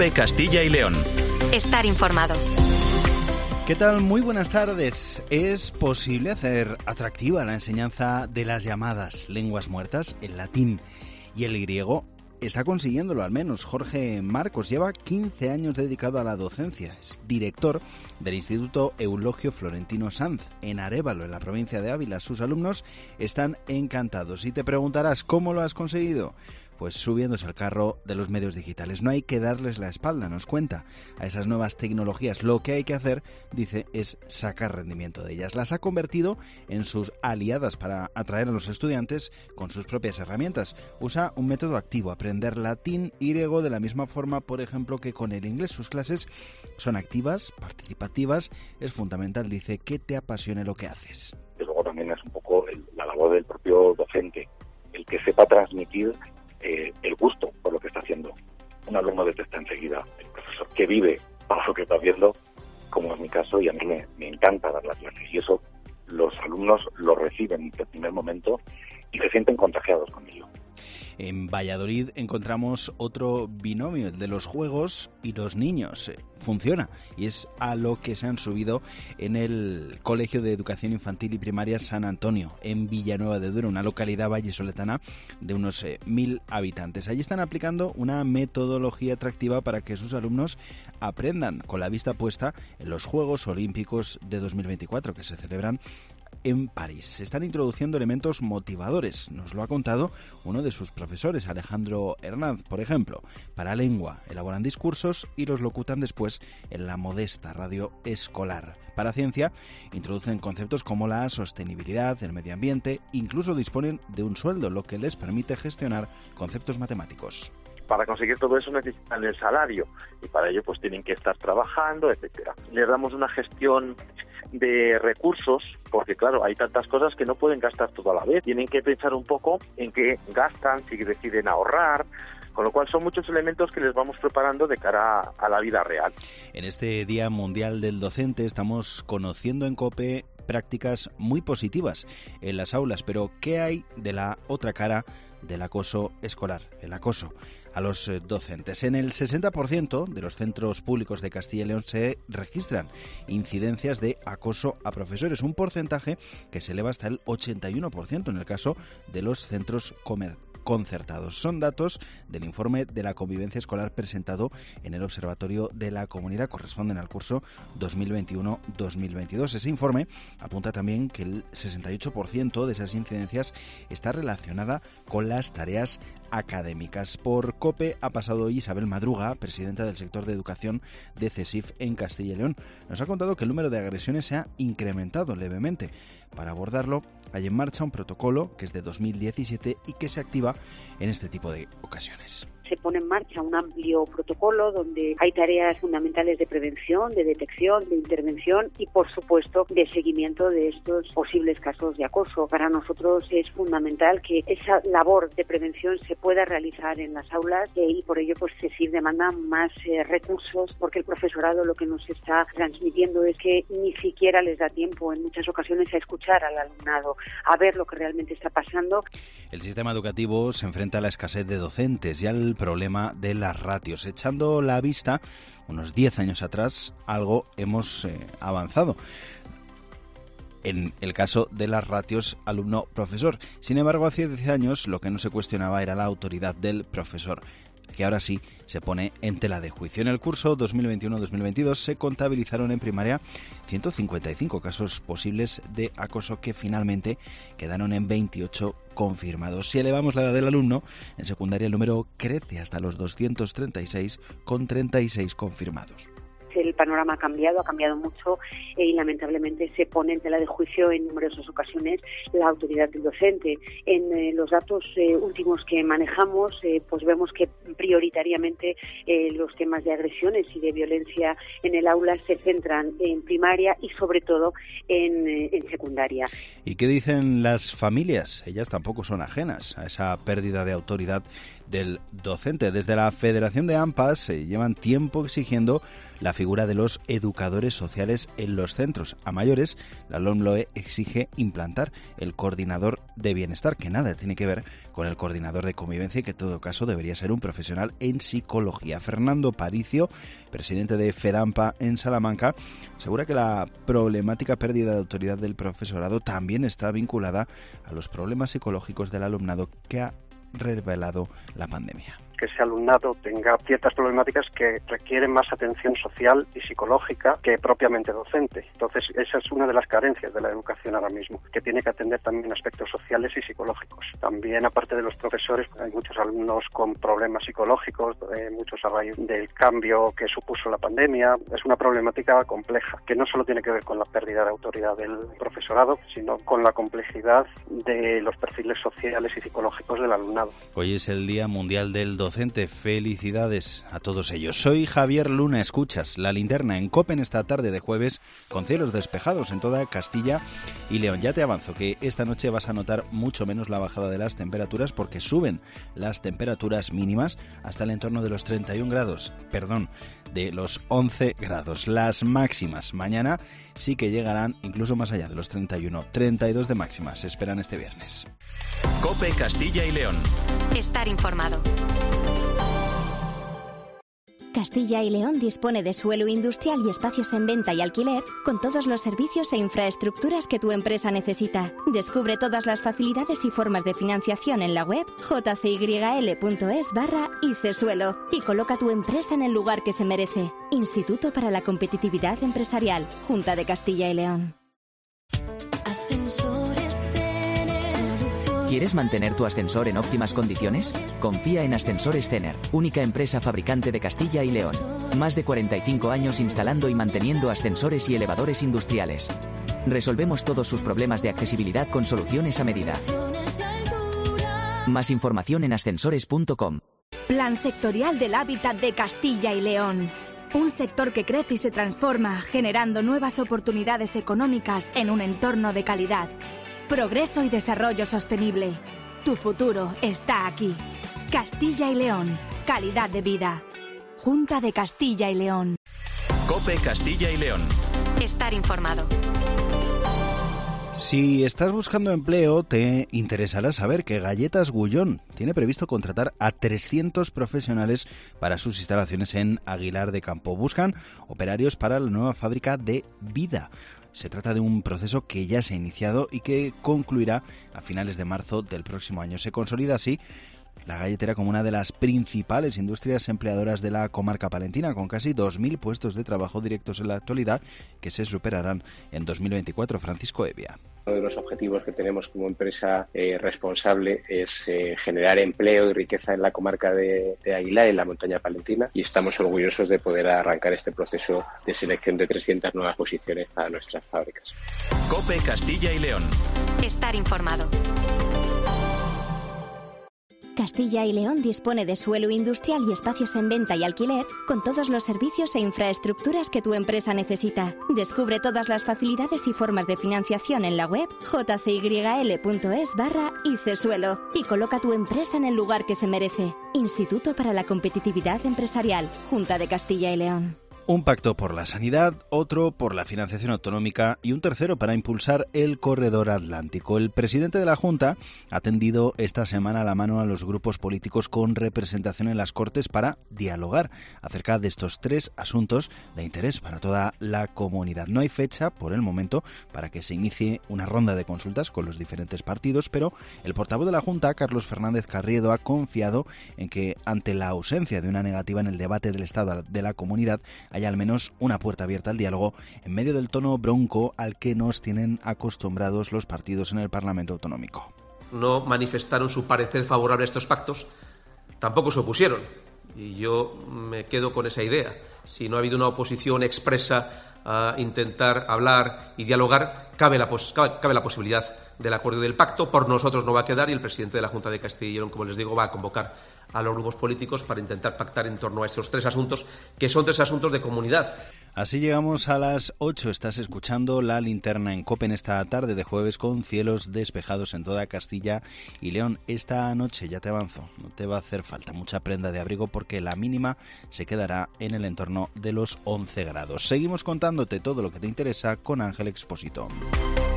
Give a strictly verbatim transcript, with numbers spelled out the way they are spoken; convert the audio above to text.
COPE Castilla y León. Estar informado. ¿Qué tal? Muy buenas tardes. ¿Es posible hacer atractiva la enseñanza de las llamadas lenguas muertas, el latín y el griego? Está consiguiéndolo al menos. Jorge Marcos lleva quince años dedicado a la docencia. Es director del Instituto Eulogio Florentino Sanz en Arévalo, en la provincia de Ávila. Sus alumnos están encantados. Y te preguntarás, ¿cómo lo has conseguido? Pues subiéndose al carro de los medios digitales. No hay que darles la espalda, nos cuenta, a esas nuevas tecnologías. Lo que hay que hacer, dice, es sacar rendimiento de ellas. Las ha convertido en sus aliadas para atraer a los estudiantes con sus propias herramientas. Usa un método activo, aprender latín y griego de la misma forma, por ejemplo, que con el inglés. Sus clases son activas, participativas. Es fundamental, dice, que te apasione lo que haces. Y luego también es un poco el, la labor del propio docente, el que sepa transmitir Eh, el gusto por lo que está haciendo. Un alumno detecta enseguida el profesor que vive para lo que está haciendo, como es mi caso, y a mí me, me encanta dar las clases, y eso los alumnos lo reciben desde el primer momento y se sienten contagiados con ello. En Valladolid encontramos otro binomio, el de los juegos y los niños. Funciona y es a lo que se han subido en el Colegio de Educación Infantil y Primaria San Antonio, en Villanueva de Duero, una localidad vallisoletana de unos eh, mil habitantes. Allí están aplicando una metodología atractiva para que sus alumnos aprendan, con la vista puesta en los Juegos Olímpicos de dos mil veinticuatro, que se celebran en París. Se están introduciendo elementos motivadores, nos lo ha contado uno de sus profesores, Alejandro Hernández. Por ejemplo, para lengua elaboran discursos y los locutan después en la modesta radio escolar. Para ciencia introducen conceptos como la sostenibilidad, el medio ambiente, incluso disponen de un sueldo, lo que les permite gestionar conceptos matemáticos. Para conseguir todo eso necesitan el salario y para ello pues tienen que estar trabajando, etcétera. Les damos una gestión de recursos porque claro, hay tantas cosas que no pueden gastar todo a la vez. Tienen que pensar un poco en qué gastan, si deciden ahorrar, con lo cual son muchos elementos que les vamos preparando de cara a la vida real. En este Día Mundial del Docente estamos conociendo en COPE prácticas muy positivas en las aulas, pero ¿qué hay de la otra cara del acoso escolar, el acoso a los docentes? En el sesenta por ciento de los centros públicos de Castilla y León se registran incidencias de acoso a profesores, un porcentaje que se eleva hasta el ochenta y uno por ciento en el caso de los centros comerciales concertados. Son datos del informe de la convivencia escolar presentado en el Observatorio de la Comunidad, corresponden al curso dos mil veintiuno dos mil veintidós. Ese informe apunta también que el sesenta y ocho por ciento de esas incidencias está relacionada con las tareas académicas. Por COPE ha pasado hoy Isabel Madruga, presidenta del sector de educación de CESIF en Castilla y León. Nos ha contado que el número de agresiones se ha incrementado levemente. Para abordarlo, hay en marcha un protocolo que es de dos mil diecisiete y que se activa en este tipo de ocasiones. Se pone en marcha un amplio protocolo donde hay tareas fundamentales de prevención, de detección, de intervención y, por supuesto, de seguimiento de estos posibles casos de acoso. Para nosotros es fundamental que esa labor de prevención se pueda realizar en las aulas eh, y por ello pues CESIF demanda más eh, recursos porque el profesorado lo que nos está transmitiendo es que ni siquiera les da tiempo en muchas ocasiones a escuchar al alumnado, a ver lo que realmente está pasando. El sistema educativo se enfrenta a la escasez de docentes y al problema de las ratios. Echando la vista unos diez años atrás, algo hemos eh, avanzado en el caso de las ratios alumno-profesor. Sin embargo, hace diez años lo que no se cuestionaba era la autoridad del profesor, que ahora sí se pone en tela de juicio. En el curso dos mil veintiuno dos mil veintidós se contabilizaron en primaria ciento cincuenta y cinco casos posibles de acoso que finalmente quedaron en veintiocho confirmados. Si elevamos la edad del alumno, en secundaria el número crece hasta los doscientos treinta y seis con treinta y seis confirmados. El panorama ha cambiado, ha cambiado mucho eh, y lamentablemente se pone en tela de juicio en numerosas ocasiones la autoridad del docente. En eh, los datos eh, últimos que manejamos, eh, pues vemos que prioritariamente eh, los temas de agresiones y de violencia en el aula se centran en primaria y sobre todo en, eh, en secundaria. ¿Y qué dicen las familias? Ellas tampoco son ajenas a esa pérdida de autoridad del docente. Desde la Federación de AMPAs se llevan tiempo exigiendo la figura de los educadores sociales en los centros. A mayores, la LOMLOE exige implantar el coordinador de bienestar, que nada tiene que ver con el coordinador de convivencia y que en todo caso debería ser un profesional en psicología. Fernando Paricio, presidente de FEDAMPA en Salamanca, asegura que la problemática pérdida de autoridad del profesorado también está vinculada a los problemas psicológicos del alumnado que ha revelado la pandemia. Que ese alumnado tenga ciertas problemáticas que requieren más atención social y psicológica que propiamente docente. Entonces, esa es una de las carencias de la educación ahora mismo, que tiene que atender también aspectos sociales y psicológicos. También, aparte de los profesores, hay muchos alumnos con problemas psicológicos, eh, muchos a raíz del cambio que supuso la pandemia. Es una problemática compleja, que no solo tiene que ver con la pérdida de autoridad del profesorado, sino con la complejidad de los perfiles sociales y psicológicos del alumnado. Hoy es el Día Mundial del Docente. Felicidades a todos ellos. Soy Javier Luna, escuchas La Linterna en COPE en esta tarde de jueves con cielos despejados en toda Castilla y León. Ya te avanzo que esta noche vas a notar mucho menos la bajada de las temperaturas porque suben las temperaturas mínimas hasta el entorno de los treinta y un grados, perdón, de los once grados. Las máximas mañana sí que llegarán incluso más allá de los treinta y uno, treinta y dos de máximas se esperan este viernes. COPE Castilla y León. Estar informado. Castilla y León dispone de suelo industrial y espacios en venta y alquiler con todos los servicios e infraestructuras que tu empresa necesita. Descubre todas las facilidades y formas de financiación en la web jcyl.es barra icesuelo y coloca tu empresa en el lugar que se merece. Instituto para la Competitividad Empresarial, Junta de Castilla y León. ¿Quieres mantener tu ascensor en óptimas condiciones? Confía en Ascensores Cener, única empresa fabricante de Castilla y León. Más de cuarenta y cinco años instalando y manteniendo ascensores y elevadores industriales. Resolvemos todos sus problemas de accesibilidad con soluciones a medida. Más información en ascensores punto com. Plan sectorial del hábitat de Castilla y León. Un sector que crece y se transforma, generando nuevas oportunidades económicas en un entorno de calidad. Progreso y desarrollo sostenible. Tu futuro está aquí. Castilla y León. Calidad de vida. Junta de Castilla y León. COPE Castilla y León. Estar informado. Si estás buscando empleo, te interesará saber que Galletas Gullón tiene previsto contratar a trescientos profesionales para sus instalaciones en Aguilar de Campo. Buscan operarios para la nueva fábrica de Vida. Se trata de un proceso que ya se ha iniciado y que concluirá a finales de marzo del próximo año. Se consolida así la galletera como una de las principales industrias empleadoras de la comarca palentina, con casi dos mil puestos de trabajo directos en la actualidad que se superarán en dos mil veinticuatro. Francisco Evia. Uno de los objetivos que tenemos como empresa eh, responsable es eh, generar empleo y riqueza en la comarca de, de Aguilar, en la montaña palentina, y estamos orgullosos de poder arrancar este proceso de selección de trescientas nuevas posiciones para nuestras fábricas. COPE Castilla y León. Estar informado. Castilla y León dispone de suelo industrial y espacios en venta y alquiler con todos los servicios e infraestructuras que tu empresa necesita. Descubre todas las facilidades y formas de financiación en la web jcyl.es barra icesuelo y coloca tu empresa en el lugar que se merece. Instituto para la Competitividad Empresarial, Junta de Castilla y León. Un pacto por la sanidad, otro por la financiación autonómica y un tercero para impulsar el corredor atlántico. El presidente de la Junta ha tendido esta semana la mano a los grupos políticos con representación en las Cortes para dialogar acerca de estos tres asuntos de interés para toda la comunidad. No hay fecha por el momento para que se inicie una ronda de consultas con los diferentes partidos, pero el portavoz de la Junta, Carlos Fernández Carriedo, ha confiado en que ante la ausencia de una negativa en el debate del estado de la comunidad hay al menos una puerta abierta al diálogo en medio del tono bronco al que nos tienen acostumbrados los partidos en el Parlamento Autonómico. No manifestaron su parecer favorable a estos pactos, tampoco se opusieron. Y yo me quedo con esa idea. Si no ha habido una oposición expresa a intentar hablar y dialogar, cabe la, pos- cabe la posibilidad del acuerdo del pacto. Por nosotros no va a quedar y el presidente de la Junta de Castilla y León, como les digo, va a convocar a los grupos políticos para intentar pactar en torno a estos tres asuntos, que son tres asuntos de comunidad. Así llegamos a las ocho. Estás escuchando La Linterna en COPE en esta tarde de jueves con cielos despejados en toda Castilla y León. Esta noche, ya te avanzo, no te va a hacer falta mucha prenda de abrigo porque la mínima se quedará en el entorno de los once grados. Seguimos contándote todo lo que te interesa con Ángel Expósito.